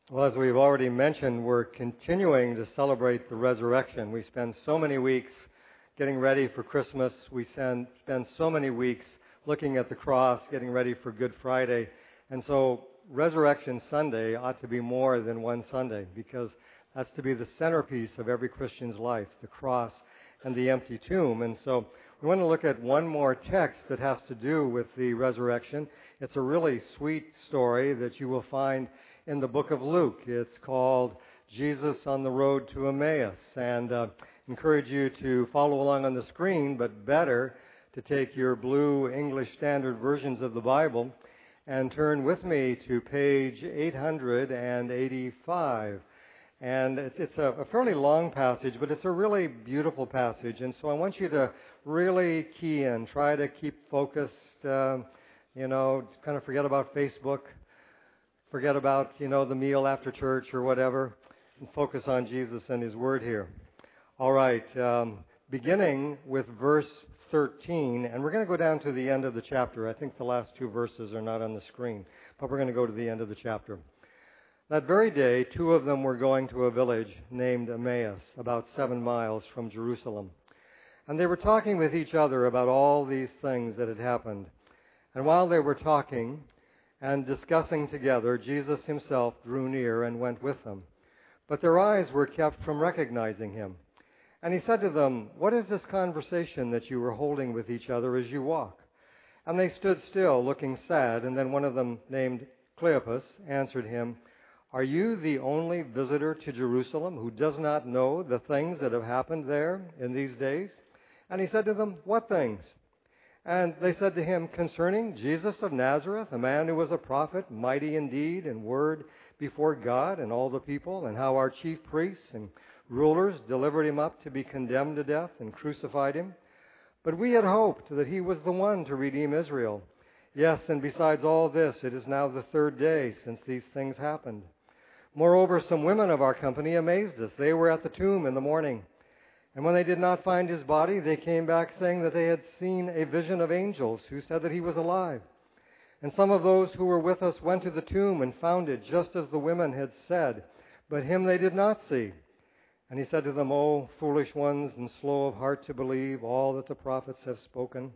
Well, as we've already mentioned, we're continuing to celebrate the resurrection. We spend so many weeks getting ready for Christmas. We spend so many weeks looking at the cross, getting ready for Good Friday. And so Resurrection Sunday ought to be more than one Sunday, because that's to be the centerpiece of every Christian's life, the cross and the empty tomb. And so we want to look at one more text that has to do with the resurrection. It's a really sweet story that you will find in the book of Luke. It's called Jesus on the Road to Emmaus. And encourage you to follow along on the screen, but better to take your blue English Standard versions of the Bible and turn with me to page 885. And it's a fairly long passage, but it's a really beautiful passage. And so I want you to really key in, try to keep focused, kind of forget about Facebook, forget about, the meal after church or whatever, and focus on Jesus and His Word here. All right, beginning with verse 13, and we're going to go down to the end of the chapter. I think the last two verses are not on the screen, but we're going to go to the end of the chapter. That very day, two of them were going to a village named Emmaus, about 7 miles from Jerusalem. And they were talking with each other about all these things that had happened. And while they were talking and discussing together, Jesus Himself drew near and went with them. But their eyes were kept from recognizing Him. And He said to them, "What is this conversation that you were holding with each other as you walk?" And they stood still, looking sad. And then one of them, named Cleopas, answered Him, "Are you the only visitor to Jerusalem who does not know the things that have happened there in these days?" And He said to them, "What things?" And they said to Him, "Concerning Jesus of Nazareth, a man who was a prophet, mighty in deed and word before God and all the people, and how our chief priests and rulers delivered Him up to be condemned to death and crucified Him. But we had hoped that He was the one to redeem Israel. Yes, and besides all this, it is now the 3rd day since these things happened. Moreover, some women of our company amazed us. They were at the tomb in the morning. And when they did not find His body, they came back saying that they had seen a vision of angels who said that He was alive. And some of those who were with us went to the tomb and found it just as the women had said, but Him they did not see." And He said to them, "O foolish ones and slow of heart to believe all that the prophets have spoken.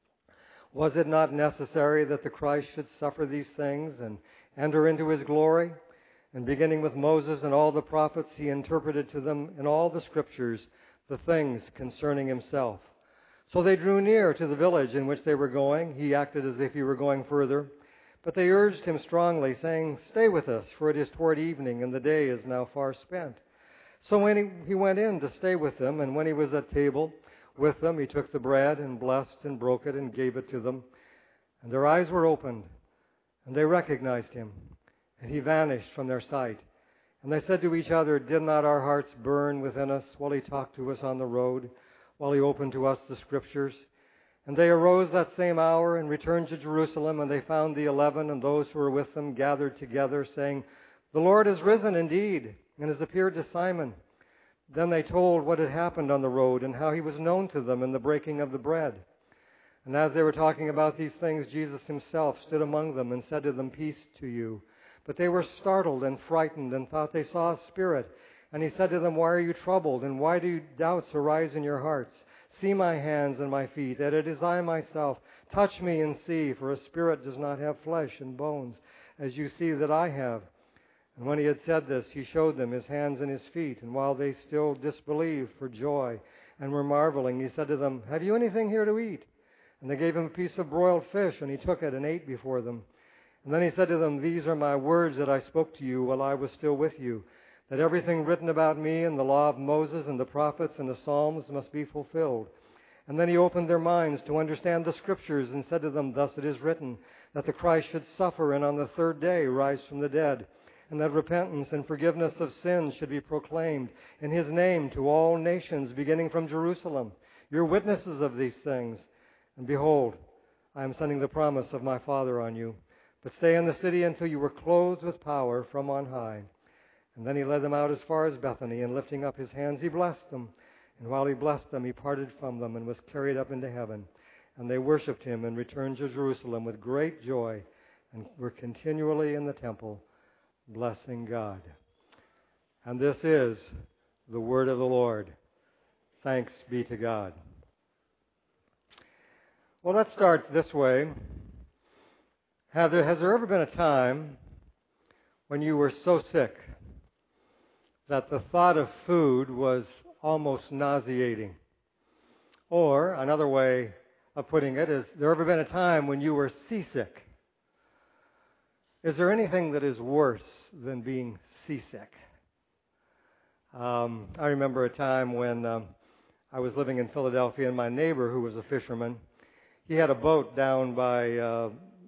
Was it not necessary that the Christ should suffer these things and enter into His glory?" And beginning with Moses and all the prophets, He interpreted to them in all the Scriptures the things concerning Himself. So they drew near to the village in which they were going. He acted as if He were going further. But they urged Him strongly, saying, "Stay with us, for it is toward evening, and the day is now far spent." So when he went in to stay with them, and when He was at table with them, He took the bread and blessed and broke it and gave it to them. And their eyes were opened, and they recognized Him, and He vanished from their sight. And they said to each other, "Did not our hearts burn within us while He talked to us on the road, while He opened to us the Scriptures?" And they arose that same hour and returned to Jerusalem, and they found the 11 and those who were with them gathered together, saying, "The Lord is risen indeed, and has appeared to Simon." Then they told what had happened on the road, and how He was known to them in the breaking of the bread. And as they were talking about these things, Jesus Himself stood among them and said to them, "Peace to you." But they were startled and frightened and thought they saw a spirit. And He said to them, "Why are you troubled, and why do doubts arise in your hearts? See my hands and my feet, that it is I myself. Touch me and see, for a spirit does not have flesh and bones, as you see that I have." And when He had said this, He showed them His hands and His feet. And while they still disbelieved for joy and were marveling, He said to them, "Have you anything here to eat?" And they gave Him a piece of broiled fish, and He took it and ate before them. And then He said to them, "These are my words that I spoke to you while I was still with you, that everything written about me in the law of Moses and the prophets and the Psalms must be fulfilled." And then He opened their minds to understand the Scriptures and said to them, "Thus it is written, that the Christ should suffer and on the 3rd day rise from the dead, and that repentance and forgiveness of sins should be proclaimed in His name to all nations, beginning from Jerusalem. You're witnesses of these things. And behold, I am sending the promise of my Father on you. But stay in the city until you were clothed with power from on high." And then He led them out as far as Bethany, and lifting up His hands, He blessed them. And while He blessed them, He parted from them and was carried up into heaven. And they worshipped Him and returned to Jerusalem with great joy, and were continually in the temple, blessing God. And this is the word of the Lord. Thanks be to God. Well, let's start this way. Has there ever been a time when you were so sick that the thought of food was almost nauseating? Or, another way of putting it, is there ever been a time when you were seasick? Is there anything that is worse than being seasick? I remember a time when I was living in Philadelphia, and my neighbor, who was a fisherman, he had a boat down by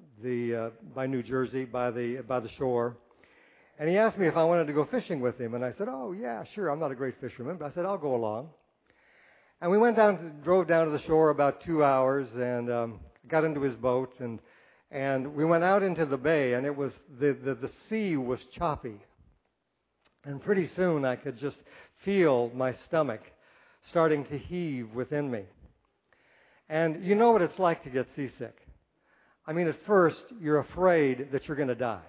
New Jersey, by the shore, and he asked me if I wanted to go fishing with him, and I said, "Oh yeah, sure. I'm not a great fisherman, but I said I'll go along." And we drove down to the shore about 2 hours, and got into his boat, and we went out into the bay, and it was the sea was choppy, and pretty soon I could just feel my stomach starting to heave within me. And you know what it's like to get seasick. I mean, at first, you're afraid that you're going to die.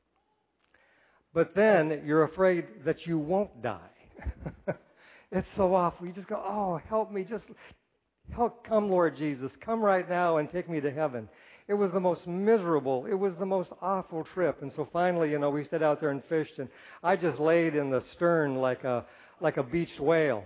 But then you're afraid that you won't die. It's so awful. You just go, "Oh, help me. Just come, Lord Jesus. Come right now and take me to heaven." It was the most miserable, it was the most awful trip. And so finally, we stayed out there and fished, and I just laid in the stern like a beached whale.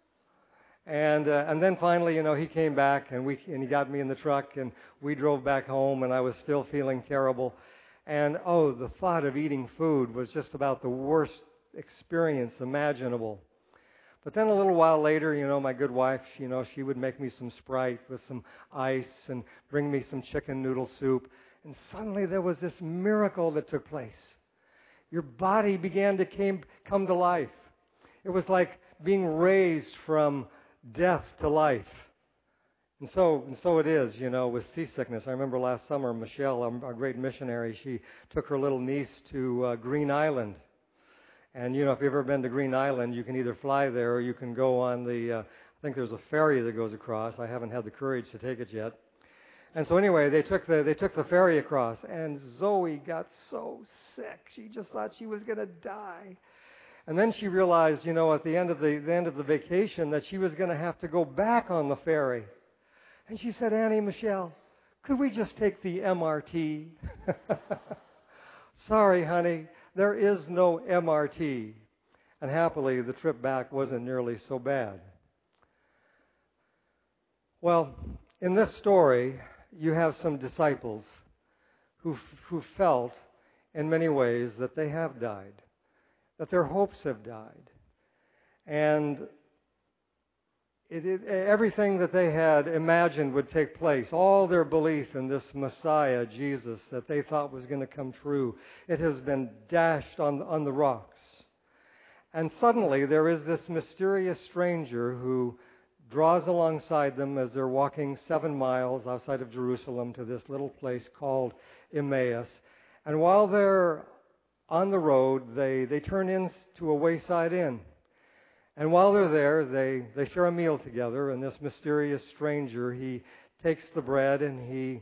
And then finally, he came back, and he got me in the truck, and we drove back home, and I was still feeling terrible. And the thought of eating food was just about the worst experience imaginable. But then a little while later, my good wife, she would make me some Sprite with some ice and bring me some chicken noodle soup. And suddenly there was this miracle that took place. Your body began to come to life. It was like being raised from death to life. And so it is, with seasickness. I remember last summer, Michelle, our great missionary, she took her little niece to Green Island. And, if you've ever been to Green Island, you can either fly there or you can go on I think there's a ferry that goes across. I haven't had the courage to take it yet. And so anyway, they took the ferry across, and Zoe got so sick. She just thought she was going to die. And then she realized, at the end of the vacation, that she was going to have to go back on the ferry. And she said, "Annie, Michelle, could we just take the MRT?" "Sorry, honey. There is no MRT." And happily, the trip back wasn't nearly so bad. Well, in this story, you have some disciples who felt, in many ways, that they have died, that their hopes have died. And everything that they had imagined would take place, all their belief in this Messiah, Jesus, that they thought was going to come true, it has been dashed on the rocks. And suddenly there is this mysterious stranger who draws alongside them as they're walking 7 miles outside of Jerusalem to this little place called Emmaus. And while they're on the road, they turn into a wayside inn. And while they're there, they share a meal together, and this mysterious stranger, he takes the bread and he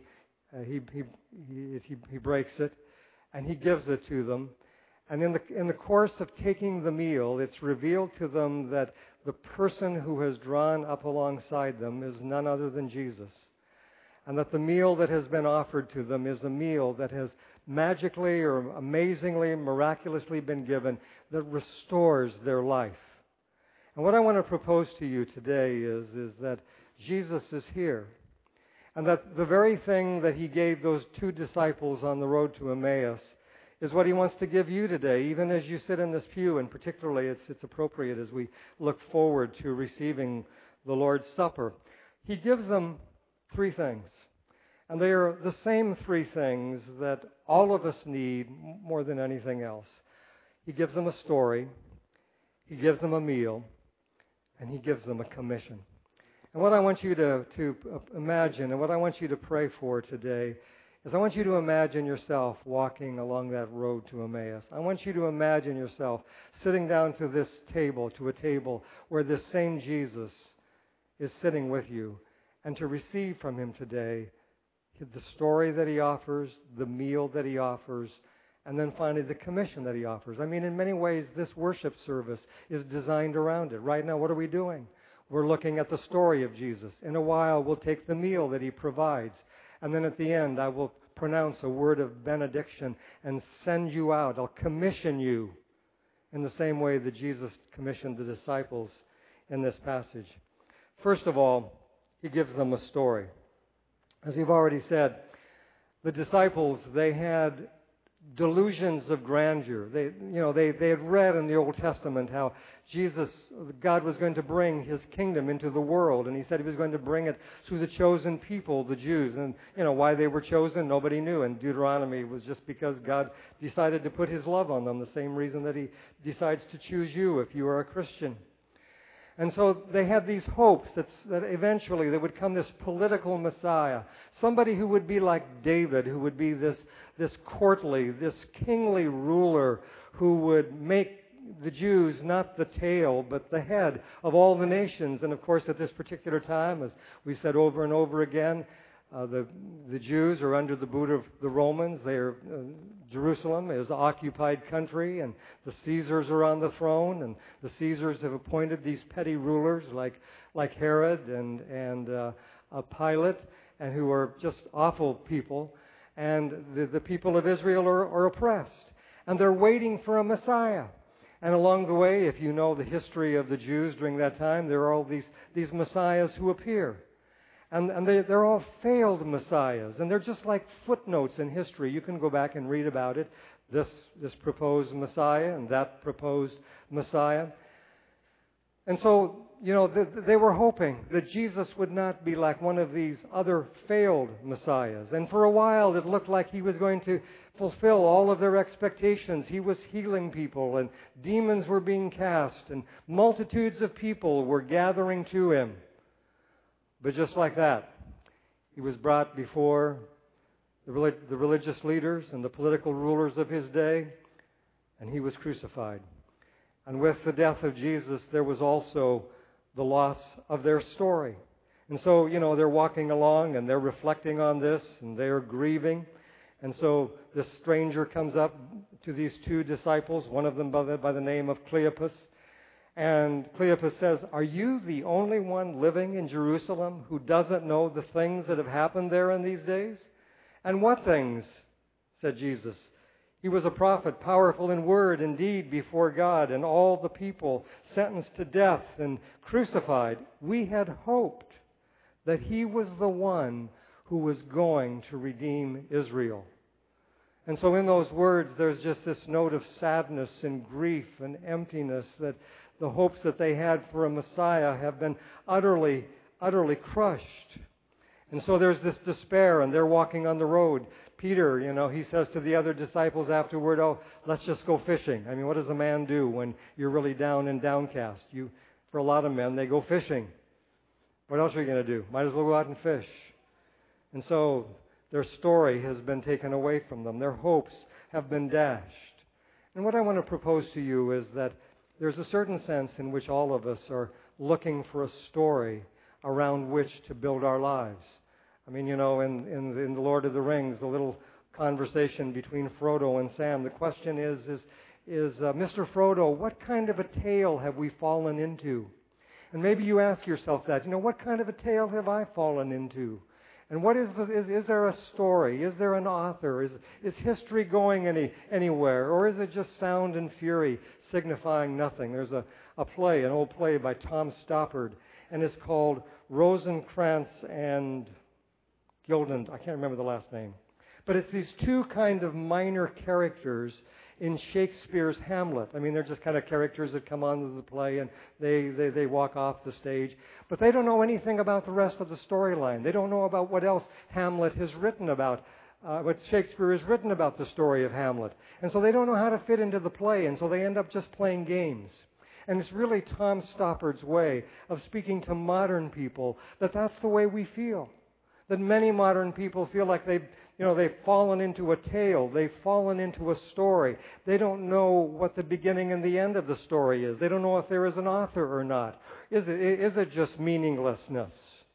breaks it, and he gives it to them. And in the course of taking the meal, it's revealed to them that the person who has drawn up alongside them is none other than Jesus. And that the meal that has been offered to them is a meal that has magically or amazingly, miraculously been given that restores their life. And what I want to propose to you today is that Jesus is here. And that the very thing that he gave those 2 disciples on the road to Emmaus is what he wants to give you today, even as you sit in this pew. And particularly it's appropriate as we look forward to receiving the Lord's Supper. He gives them 3 things. And they are the same 3 things that all of us need more than anything else. He gives them a story. He gives them a meal. And he gives them a commission. And what I want you to imagine, and what I want you to pray for today, is I want you to imagine yourself walking along that road to Emmaus. I want you to imagine yourself sitting down to a table where this same Jesus is sitting with you, and to receive from him today the story that he offers, the meal that he offers, And then finally, the commission that he offers. I mean, in many ways, this worship service is designed around it. Right now, what are we doing? We're looking at the story of Jesus. In a while, we'll take the meal that he provides. And then at the end, I will pronounce a word of benediction and send you out. I'll commission you in the same way that Jesus commissioned the disciples in this passage. First of all, he gives them a story. As you've already said, the disciples, they had delusions of grandeur. They had read in the Old Testament how God was going to bring his kingdom into the world, and he said he was going to bring it through the chosen people, the Jews. And why they were chosen, nobody knew. And Deuteronomy was just because God decided to put his love on them, the same reason that he decides to choose you if you are a Christian. And so they had these hopes that eventually there would come this political Messiah, somebody who would be like David, who would be this courtly, this kingly ruler who would make the Jews not the tail but the head of all the nations. And of course at this particular time, as we said over and over again, the Jews are under the boot of the Romans. Jerusalem is an occupied country, and the Caesars are on the throne, and the Caesars have appointed these petty rulers like Herod and Pilate, and who are just awful people. And the people of Israel are oppressed, and they're waiting for a Messiah. And along the way, if you know the history of the Jews during that time, there are all these messiahs who appear. And they're all failed messiahs, and they're just like footnotes in history. You can go back and read about it, this proposed Messiah and that proposed Messiah. And so, they were hoping that Jesus would not be like one of these other failed messiahs. And for a while, it looked like he was going to fulfill all of their expectations. He was healing people, and demons were being cast, and multitudes of people were gathering to him. But just like that, he was brought before the religious leaders and the political rulers of his day, and he was crucified. And with the death of Jesus, there was also the loss of their story. And so, they're walking along and they're reflecting on this and they're grieving. And so this stranger comes up to these two disciples, one of them by the name of Cleopas. And Cleopas says, "Are you the only one living in Jerusalem who doesn't know the things that have happened there in these days?" "And what things?" said Jesus. "He was a prophet, powerful in word and deed before God, and all the people sentenced to death and crucified. We had hoped that he was the one who was going to redeem Israel." And so in those words, there's just this note of sadness and grief and emptiness, that the hopes that they had for a Messiah have been utterly, utterly crushed. And so there's this despair, and they're walking on the road. Peter, he says to the other disciples afterward, "Oh, let's just go fishing." I mean, what does a man do when you're really down and downcast? For a lot of men, they go fishing. What else are you going to do? Might as well go out and fish. And so their story has been taken away from them. Their hopes have been dashed. And what I want to propose to you is that there's a certain sense in which all of us are looking for a story around which to build our lives. I mean, in The Lord of the Rings, the little conversation between Frodo and Sam, the question is Mr. Frodo, what kind of a tale have we fallen into? And maybe you ask yourself that, what kind of a tale have I fallen into? And what is there a story? Is there an author? Is history going anywhere? Or is it just sound and fury signifying nothing? There's an old play by Tom Stoppard, and it's called Rosencrantz and Guildenstern. I can't remember the last name. But it's these two kind of minor characters in Shakespeare's Hamlet. I mean, they're just kind of characters that come onto the play and they walk off the stage. But they don't know anything about the rest of the storyline. They don't know about what else Hamlet has written about, what Shakespeare has written about the story of Hamlet. And so they don't know how to fit into the play, and so they end up just playing games. And it's really Tom Stoppard's way of speaking to modern people that that's the way we feel. That many modern people feel like they've fallen into a tale. They've fallen into a story. They don't know what the beginning and the end of the story is. They don't know if there is an author or not. Is it just meaninglessness?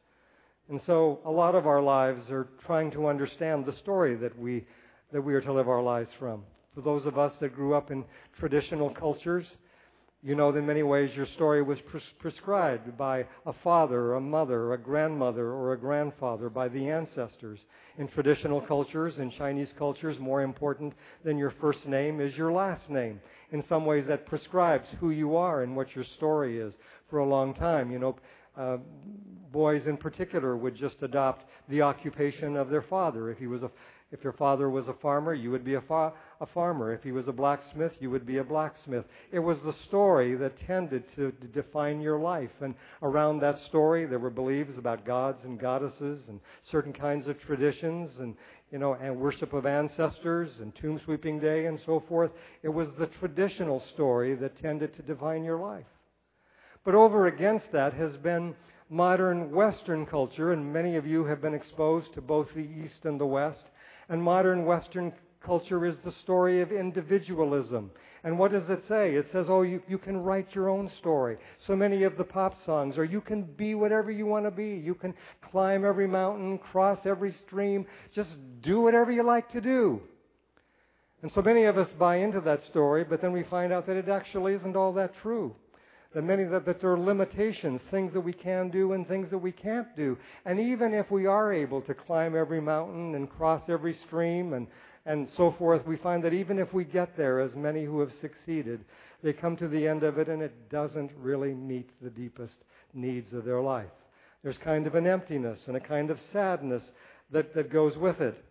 And so a lot of our lives are trying to understand the story that we are to live our lives from. For those of us that grew up in traditional cultures, you know that in many ways your story was prescribed by a father, a mother, a grandmother, or a grandfather, by the ancestors. In traditional cultures, in Chinese cultures, more important than your first name is your last name. In some ways that prescribes who you are and what your story is for a long time. Boys in particular would just adopt the occupation of their father. If your father was a farmer, you would be a farmer. If he was a blacksmith, you would be a blacksmith. It was the story that tended to define your life. And around that story, there were beliefs about gods and goddesses and certain kinds of traditions and worship of ancestors and tomb sweeping day and so forth. It was the traditional story that tended to define your life. But over against that has been modern Western culture, and many of you have been exposed to both the East and the West. And modern Western culture is the story of individualism. And what does it say? It says, you can write your own story. So many of the pop songs are, you can be whatever you want to be. You can climb every mountain, cross every stream. Just do whatever you like to do. And so many of us buy into that story, but then we find out that it actually isn't all that true. That there are limitations, things that we can do and things that we can't do. And even if we are able to climb every mountain and cross every stream and so forth, we find that even if we get there, as many who have succeeded, they come to the end of it and it doesn't really meet the deepest needs of their life. There's kind of an emptiness and a kind of sadness that goes with it.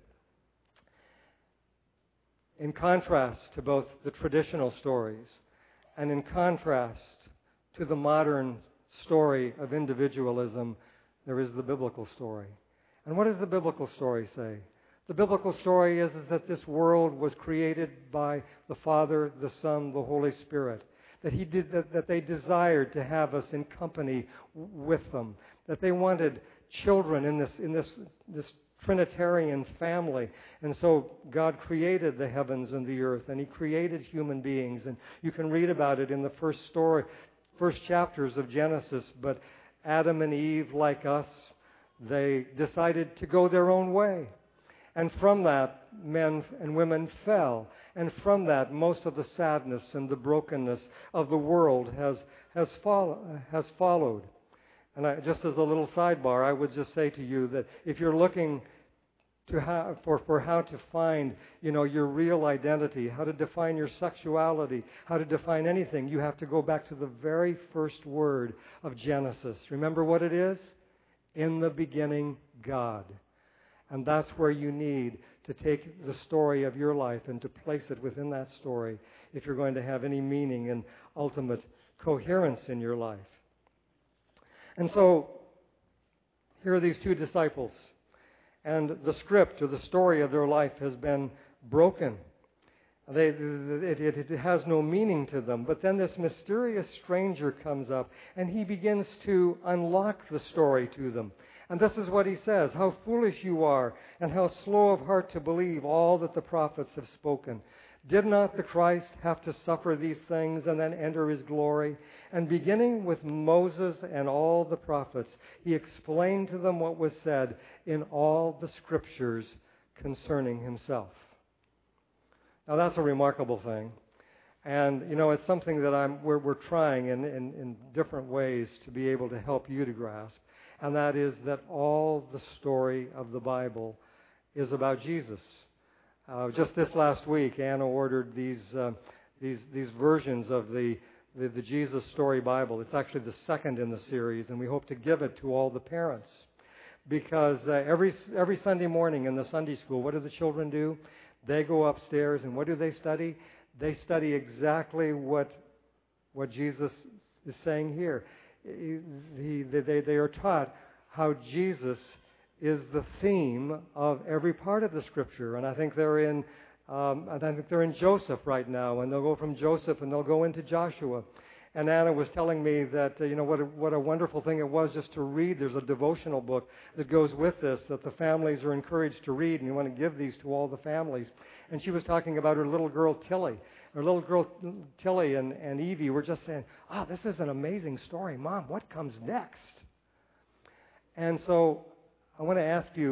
In contrast to both the traditional stories and in contrast to the modern story of individualism, there is the biblical story. And what does the biblical story say? The biblical story is that this world was created by the Father, the Son, the Holy Spirit. That they desired to have us in company with them. That they wanted children in this Trinitarian family. And so God created the heavens and the earth, and He created human beings. And you can read about it in the first chapters of Genesis. But Adam and Eve, like us, they decided to go their own way. And from that, men and women fell. And from that, most of the sadness and the brokenness of the world has followed. And just as a little sidebar, I would just say to you that if you're looking for how to find, your real identity, how to define your sexuality, how to define anything, you have to go back to the very first word of Genesis. Remember what it is? In the beginning, God. And that's where you need to take the story of your life and to place it within that story if you're going to have any meaning and ultimate coherence in your life. And so, here are these two disciples. And the script or the story of their life has been broken. It has no meaning to them. But then this mysterious stranger comes up and he begins to unlock the story to them. And this is what he says: "How foolish you are, and how slow of heart to believe all that the prophets have spoken. Did not the Christ have to suffer these things and then enter His glory?" And beginning with Moses and all the prophets, he explained to them what was said in all the Scriptures concerning himself. Now that's a remarkable thing. And, it's something that we're trying in different ways to be able to help you to grasp. And that is that all the story of the Bible is about Jesus. Just this last week, Anna ordered these versions of the Jesus Story Bible. It's actually the second in the series, and we hope to give it to all the parents. Because every Sunday morning in the Sunday school, what do the children do? They go upstairs, and what do they study? They study exactly what Jesus is saying here. They are taught how Jesus is the theme of every part of the Scripture, and I think they're in Joseph right now, and they'll go from Joseph and they'll go into Joshua. And Anna was telling me that what a wonderful thing it was just to read. There's a devotional book that goes with this that the families are encouraged to read, and you want to give these to all the families. And she was talking about her little girl Tilly. Her little girl Tilly and Evie were just saying, this is an amazing story. Mom, what comes next? And so I want to ask you,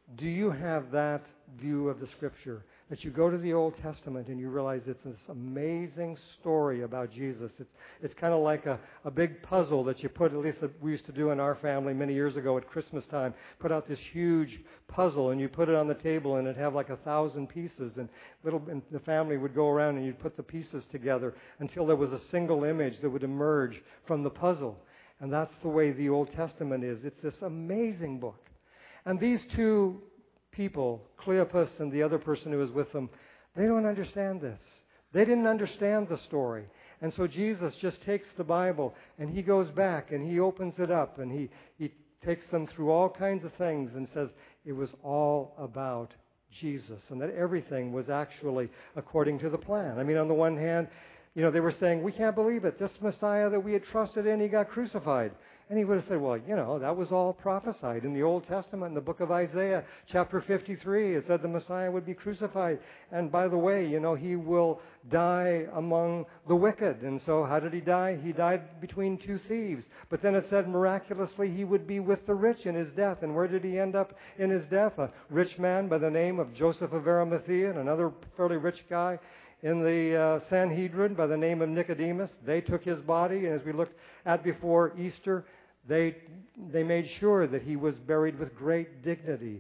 Do you have that view of the Scripture? That you go to the Old Testament and you realize it's this amazing story about Jesus. It's kind of like a big puzzle that you put, at least that we used to do in our family many years ago at Christmas time, put out this huge puzzle and you put it on the table and it'd have like 1,000 pieces and the family would go around and you'd put the pieces together until there was a single image that would emerge from the puzzle. And that's the way the Old Testament is. It's this amazing book. And these two people, Cleopas and the other person who was with them, they don't understand this. They didn't understand the story. And so Jesus just takes the Bible and he goes back and he opens it up and he takes them through all kinds of things and says it was all about Jesus and that everything was actually according to the plan. I mean, on the one hand, they were saying, we can't believe it. This Messiah that we had trusted in, he got crucified. And he would have said, well, that was all prophesied in the Old Testament, in the book of Isaiah, chapter 53. It said the Messiah would be crucified. And by the way, he will die among the wicked. And so how did he die? He died between two thieves. But then it said miraculously he would be with the rich in his death. And where did he end up in his death? A rich man by the name of Joseph of Arimathea, and another fairly rich guy in the Sanhedrin by the name of Nicodemus. They took his body, and as we looked at before Easter, they made sure that he was buried with great dignity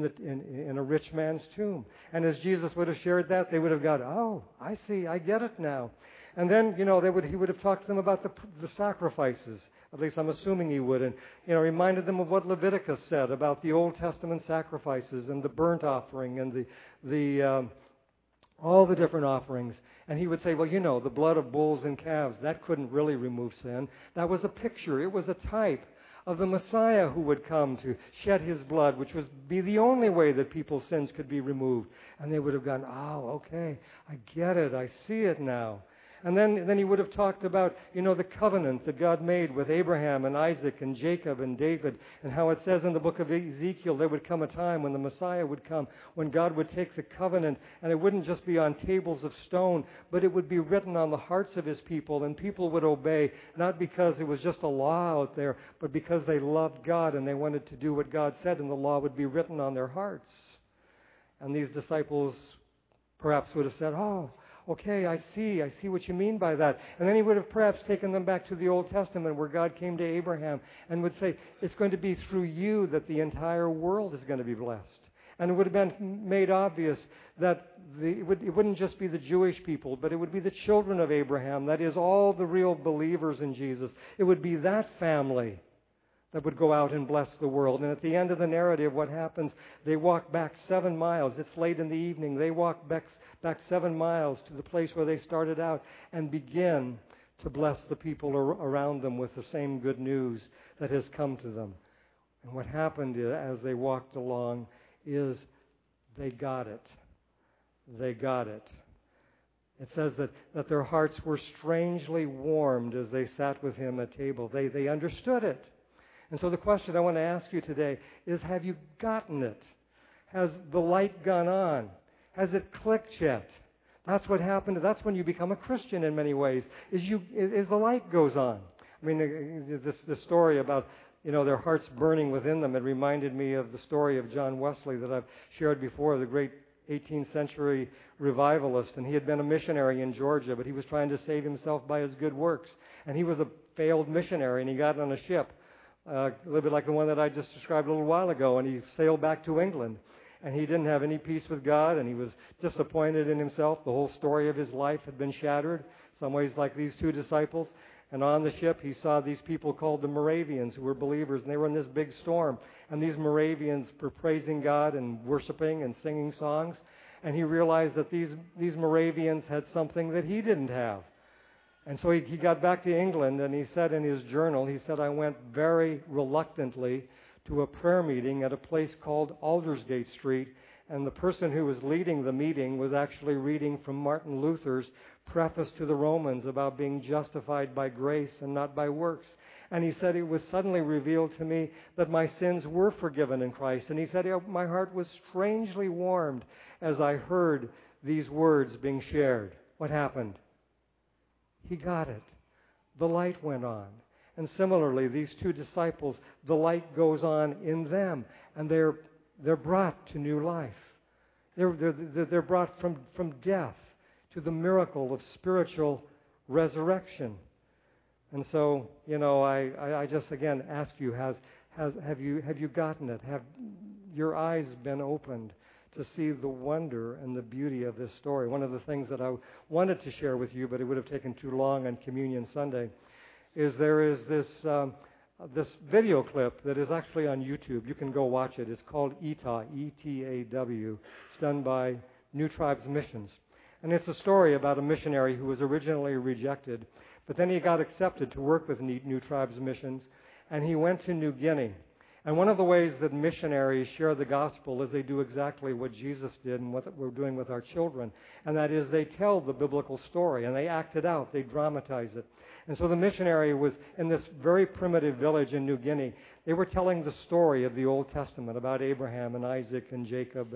in a rich man's tomb. And as Jesus would have shared that, they would have gone, oh, I see, I get it now. And then, he would have talked to them about the sacrifices. At least I'm assuming he would. And, reminded them of what Leviticus said about the Old Testament sacrifices and the burnt offering and the all the different offerings. And he would say, well, the blood of bulls and calves, that couldn't really remove sin. That was a picture. It was a type of the Messiah who would come to shed his blood, which would be the only way that people's sins could be removed. And they would have gone, oh, okay, I get it. I see it now. And then he would have talked about, the covenant that God made with Abraham and Isaac and Jacob and David, and how it says in the book of Ezekiel there would come a time when the Messiah would come, when God would take the covenant, and it wouldn't just be on tables of stone, but it would be written on the hearts of his people, and people would obey, not because it was just a law out there, but because they loved God and they wanted to do what God said, and the law would be written on their hearts. And these disciples perhaps would have said, oh, okay, I see what you mean by that. And then he would have perhaps taken them back to the Old Testament where God came to Abraham and would say, it's going to be through you that the entire world is going to be blessed. And it would have been made obvious that it wouldn't just be the Jewish people, but it would be the children of Abraham, that is, all the real believers in Jesus. It would be that family that would go out and bless the world. And at the end of the narrative, what happens, they walk back 7 miles. It's late in the evening. They walk back 7 miles to the place where they started out and begin to bless the people around them with the same good news that has come to them. And what happened as they walked along is they got it. They got it. It says that their hearts were strangely warmed as they sat with him at table. They understood it. And so the question I want to ask you today is, have you gotten it? Has the light gone on? Has it clicked yet? That's what happened. That's when you become a Christian in many ways, is the light goes on. I mean, this story about, their hearts burning within them, it reminded me of the story of John Wesley that I've shared before, the great 18th century revivalist. And he had been a missionary in Georgia, but he was trying to save himself by his good works. And he was a failed missionary, and he got on a ship, a little bit like the one that I just described a little while ago, and he sailed back to England. And he didn't have any peace with God, and he was disappointed in himself. The whole story of his life had been shattered, some ways like these two disciples. And on the ship, he saw these people called the Moravians, who were believers, and they were in this big storm. And these Moravians were praising God and worshiping and singing songs. And he realized that these Moravians had something that he didn't have. And so he got back to England, and he said in his journal, he said, I went very reluctantly to a prayer meeting at a place called Aldersgate Street, and the person who was leading the meeting was actually reading from Martin Luther's preface to the Romans about being justified by grace and not by works. And he said, it was suddenly revealed to me that my sins were forgiven in Christ. And he said, my heart was strangely warmed as I heard these words being shared. What happened? He got it. The light went on. And similarly, these two disciples, the light goes on in them. And they're they're brought to new life. They're brought from death to the miracle of spiritual resurrection. And so, I just again ask you, have you gotten it? Have your eyes been opened to see the wonder and the beauty of this story? One of the things that I wanted to share with you, but it would have taken too long on Communion Sunday, is there is this video clip that is actually on YouTube. You can go watch it. It's called ETAW, E-T-A-W. It's done by New Tribes Missions. And it's a story about a missionary who was originally rejected, but then he got accepted to work with New Tribes Missions, and he went to New Guinea. And one of the ways that missionaries share the gospel is they do exactly what Jesus did and what we're doing with our children, and that is they tell the biblical story, and they act it out, they dramatize it. And so the missionary was in this very primitive village in New Guinea. They were telling the story of the Old Testament about Abraham and Isaac and Jacob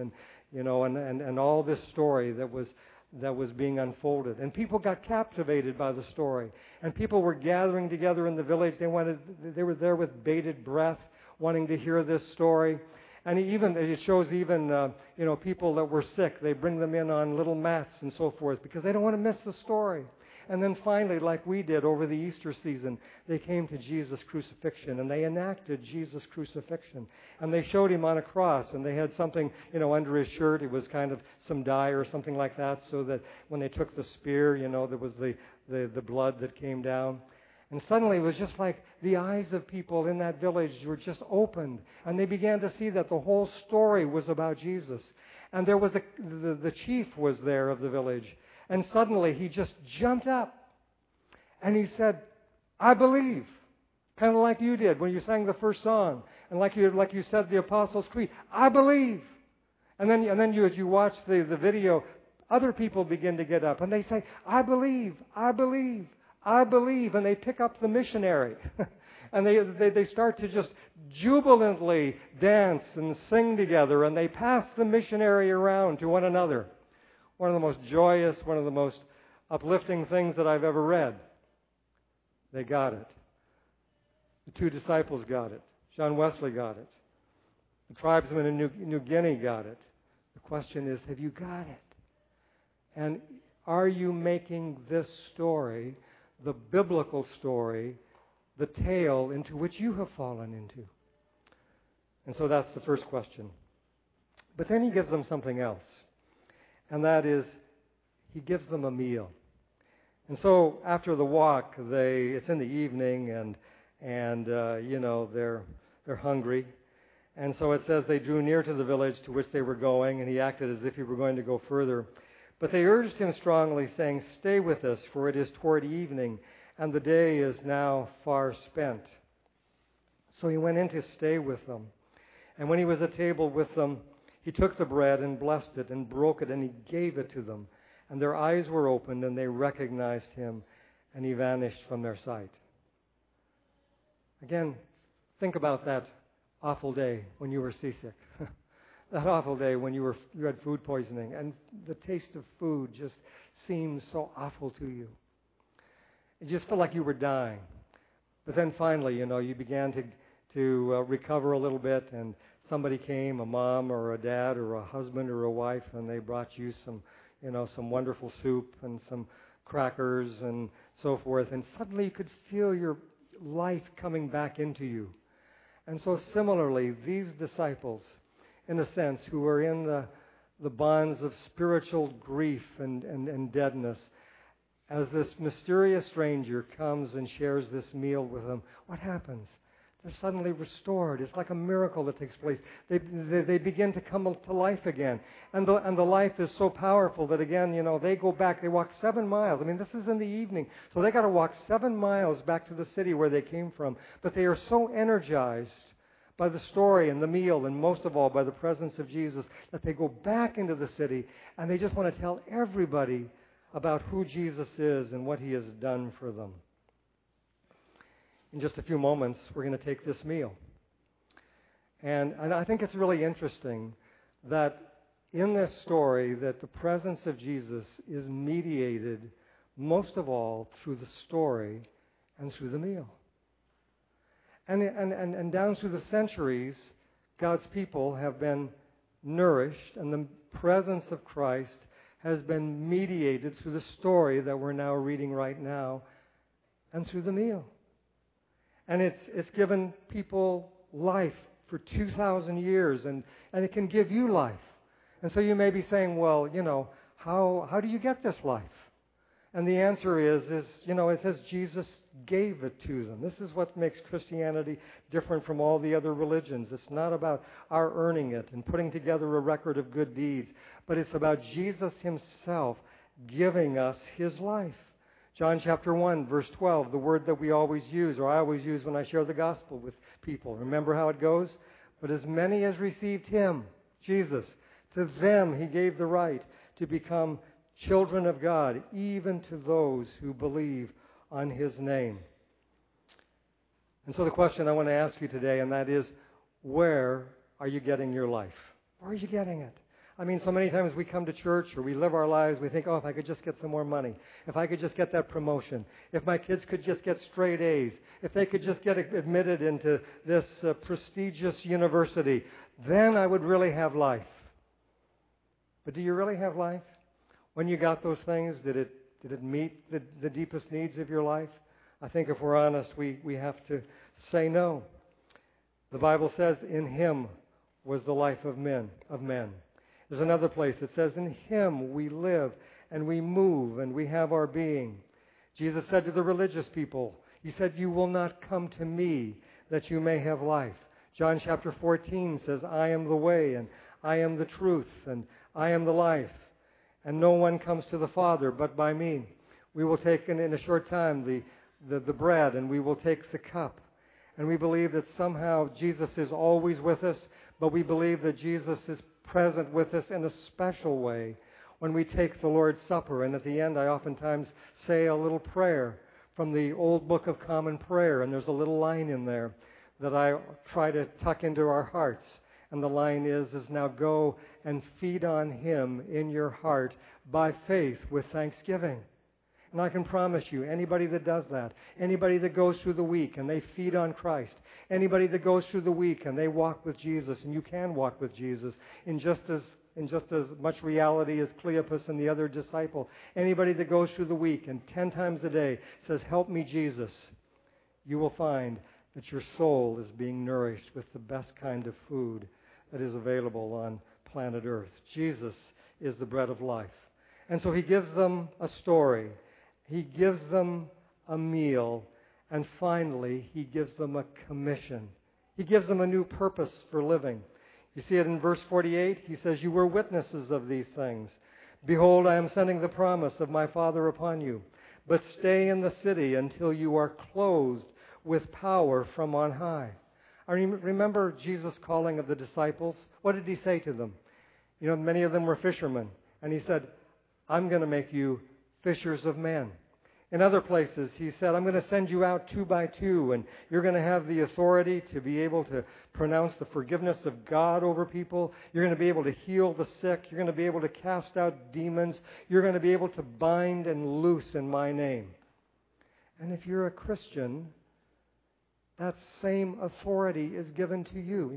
and all this story that was being unfolded. And people got captivated by the story. And people were gathering together in the village. They were there with bated breath, wanting to hear this story. And it shows people that were sick. They bring them in on little mats and so forth because they don't want to miss the story. And then finally, like we did over the Easter season, they came to Jesus' crucifixion, and they enacted Jesus' crucifixion. And they showed him on a cross, and they had something, under his shirt. It was kind of some dye or something like that, so that when they took the spear, there was the blood that came down. And suddenly it was just like the eyes of people in that village were just opened, and they began to see that the whole story was about Jesus. And there was the chief was there of the village. And suddenly he just jumped up and he said, I believe. Kind of like you did when you sang the first song. And like you said the Apostles' Creed, I believe. And then as you watch the video, other people begin to get up and they say, I believe, I believe, I believe. And they pick up the missionary. And they start to just jubilantly dance and sing together. And they pass the missionary around to one another. One of the most joyous, one of the most uplifting things that I've ever read. They got it. The two disciples got it. John Wesley got it. The tribesmen in New Guinea got it. The question is, have you got it? And are you making this story, the biblical story, the tale into which you have fallen into? And so that's the first question. But then he gives them something else. And that is, he gives them a meal. And so after the walk, it's in the evening, and they're hungry. And so it says they drew near to the village to which they were going, and he acted as if he were going to go further. But they urged him strongly, saying, Stay with us, for it is toward evening, and the day is now far spent. So he went in to stay with them. And when he was at table with them, he took the bread and blessed it and broke it, and he gave it to them. And their eyes were opened, and they recognized him, and he vanished from their sight. Again, think about that awful day when you were seasick. That awful day when you had food poisoning, and the taste of food just seemed so awful to you. It just felt like you were dying. But then finally, you began to recover a little bit, and somebody came, a mom or a dad or a husband or a wife, and they brought you some wonderful soup and some crackers and so forth. And suddenly you could feel your life coming back into you. And so similarly, these disciples, in a sense, who were in the bonds of spiritual grief and deadness, as this mysterious stranger comes and shares this meal with them, what happens? They're suddenly restored. It's like a miracle that takes place. They begin to come to life again. And the life is so powerful that, again, they go back. They walk 7 miles. I mean, this is in the evening. So they got to walk 7 miles back to the city where they came from. But they are so energized by the story and the meal, and most of all by the presence of Jesus, that they go back into the city and they just want to tell everybody about who Jesus is and what he has done for them. In just a few moments, we're going to take this meal. And I think it's really interesting that in this story that the presence of Jesus is mediated most of all through the story and through the meal. And down through the centuries, God's people have been nourished, and the presence of Christ has been mediated through the story that we're now reading right now and through the meal. And it's given people life for 2,000 years, and it can give you life. And so you may be saying, well, how do you get this life? And the answer is, it says Jesus gave it to them. This is what makes Christianity different from all the other religions. It's not about our earning it and putting together a record of good deeds, but it's about Jesus himself giving us his life. John chapter 1, verse 12, the word that we always use, or I always use when I share the gospel with people. Remember how it goes? But as many as received him, Jesus, to them he gave the right to become children of God, even to those who believe on his name. And so the question I want to ask you today, and that is, where are you getting your life? Where are you getting it? I mean, so many times we come to church or we live our lives, we think, if I could just get some more money, if I could just get that promotion, if my kids could just get straight A's, if they could just get admitted into this prestigious university, then I would really have life. But do you really have life? When you got those things, did it meet the deepest needs of your life? I think if we're honest, we have to say no. The Bible says, in him was the life of men. There's another place that says, in him we live and we move and we have our being. Jesus said to the religious people, he said, you will not come to me that you may have life. John chapter 14 says, I am the way and I am the truth and I am the life. And no one comes to the Father but by me. We will take in a short time the bread, and we will take the cup. And we believe that somehow Jesus is always with us, but we believe that Jesus is present with us in a special way when we take the Lord's Supper. And at the end, I oftentimes say a little prayer from the old Book of Common Prayer, and there's a little line in there that I try to tuck into our hearts. And the line is now go and feed on him in your heart by faith with thanksgiving. And I can promise you, anybody that does that, anybody that goes through the week and they feed on Christ, anybody that goes through the week and they walk with Jesus, and you can walk with Jesus in just as much reality as Cleopas and the other disciple, anybody that goes through the week and 10 times a day says, help me, Jesus, you will find that your soul is being nourished with the best kind of food that is available on planet Earth. Jesus is the bread of life. And so he gives them a story. He gives them a meal. And finally, he gives them a commission. He gives them a new purpose for living. You see it in verse 48. He says, you were witnesses of these things. Behold, I am sending the promise of my Father upon you. But stay in the city until you are clothed with power from on high. I remember Jesus' calling of the disciples. What did he say to them? Many of them were fishermen. And he said, I'm going to make you fishers of men. In other places, he said, I'm going to send you out 2 by 2, and you're going to have the authority to be able to pronounce the forgiveness of God over people. You're going to be able to heal the sick. You're going to be able to cast out demons. You're going to be able to bind and loose in my name. And if you're a Christian, that same authority is given to you.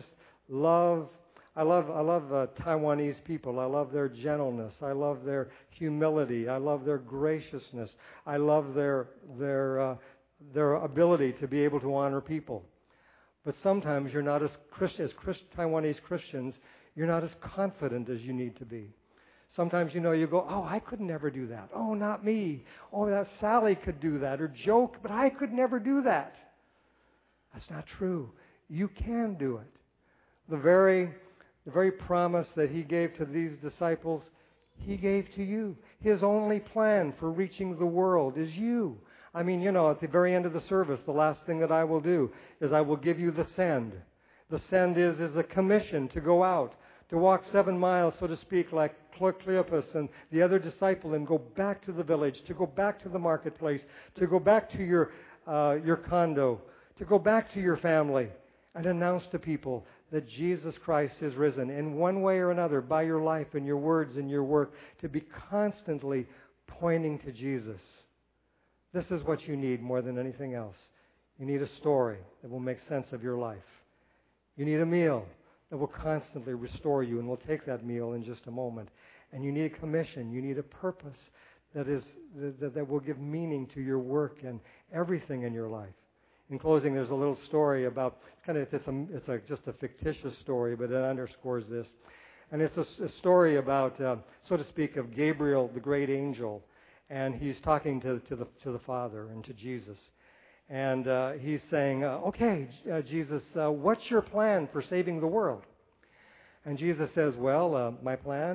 I love Taiwanese people. I love their gentleness. I love their humility. I love their graciousness. I love their ability to be able to honor people. But sometimes you're not as Taiwanese Christians, you're not as confident as you need to be. Sometimes, you go, I could never do that. Oh, not me. Oh, that Sally could do that. Or Joe, but I could never do that. That's not true. You can do it. The very promise that he gave to these disciples, he gave to you. His only plan for reaching the world is you. At the very end of the service, the last thing that I will do is I will give you the send. The send is a commission to go out, to walk 7 miles, so to speak, like Cleopas and the other disciple, and go back to the village, to go back to the marketplace, to go back to your condo, to go back to your family and announce to people that Jesus Christ is risen in one way or another, by your life and your words and your work, to be constantly pointing to Jesus. This is what you need more than anything else. You need a story that will make sense of your life. You need a meal that will constantly restore you, and we'll take that meal in just a moment. And you need a commission. You need a purpose that will give meaning to your work and everything in your life. In closing, there's a little story about, just a fictitious story, but it underscores this. And it's a story about, so to speak, of Gabriel, the great angel, and he's talking to the Father and to Jesus. And he's saying, okay, Jesus, what's your plan for saving the world? And Jesus says, well, my plan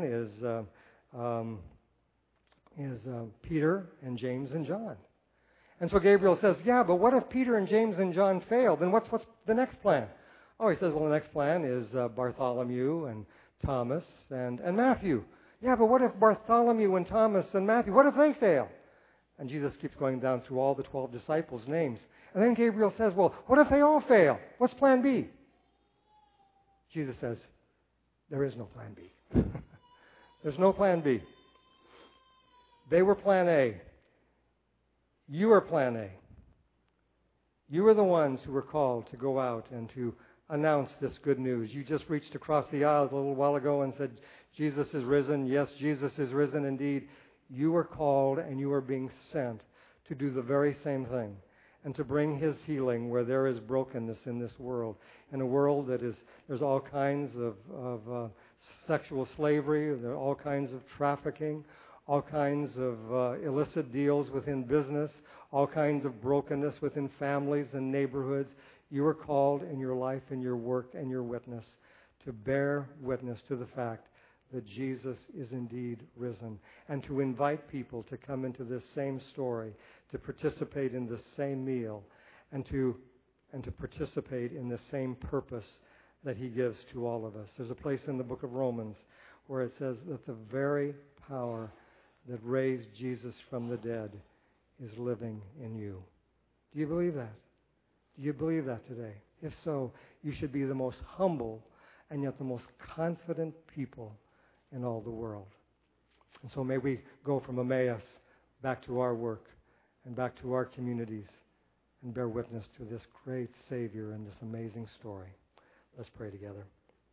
is Peter and James and John. And so Gabriel says, yeah, but what if Peter and James and John fail? Then what's the next plan? Oh, he says, well, the next plan is Bartholomew and Thomas and Matthew. Yeah, but what if Bartholomew and Thomas and Matthew, what if they fail? And Jesus keeps going down through all the 12 disciples' names. And then Gabriel says, well, what if they all fail? What's plan B? Jesus says, there is no plan B. There's no plan B. They were plan A. You are plan A. You are the ones who were called to go out and to announce this good news. You just reached across the aisle a little while ago and said, Jesus is risen. Yes, Jesus is risen indeed. You are called and you are being sent to do the very same thing and to bring His healing where there is brokenness in this world. In a world there's all kinds of sexual slavery, there are all kinds of trafficking, all kinds of illicit deals within business, all kinds of brokenness within families and neighborhoods. You are called in your life and your work and your witness to bear witness to the fact that Jesus is indeed risen, and to invite people to come into this same story, to participate in this same meal, and to participate in the same purpose that He gives to all of us. There's a place in the book of Romans where it says that the very power that raised Jesus from the dead is living in you. Do you believe that? Do you believe that today? If so, you should be the most humble and yet the most confident people in all the world. And so may we go from Emmaus back to our work and back to our communities and bear witness to this great Savior and this amazing story. Let's pray together.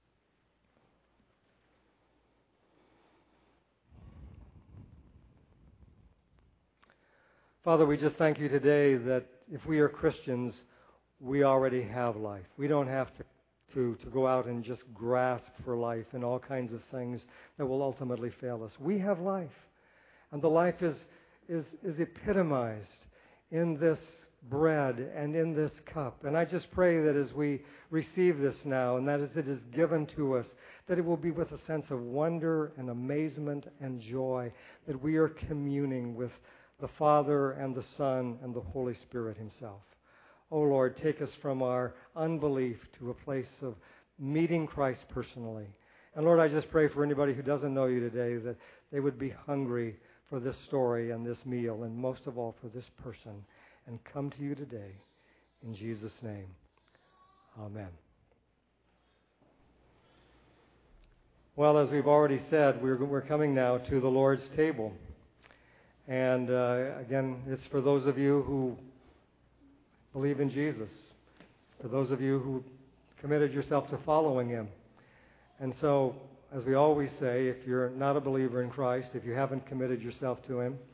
Father, we just thank You today that if we are Christians, we already have life. We don't have to go out and just grasp for life and all kinds of things that will ultimately fail us. We have life. And the life is epitomized in this bread and in this cup. And I just pray that as we receive this now, and that as it is given to us, that it will be with a sense of wonder and amazement and joy, that we are communing with the Father and the Son and the Holy Spirit Himself. Oh Lord, take us from our unbelief to a place of meeting Christ personally. And Lord, I just pray for anybody who doesn't know You today that they would be hungry for this story and this meal, and most of all for this person, and come to You today. In Jesus' name, amen. Well, as we've already said, we're coming now to the Lord's table. And again, it's for those of you who believe in Jesus, for those of you who committed yourself to following Him. And so, as we always say, if you're not a believer in Christ, if you haven't committed yourself to Him,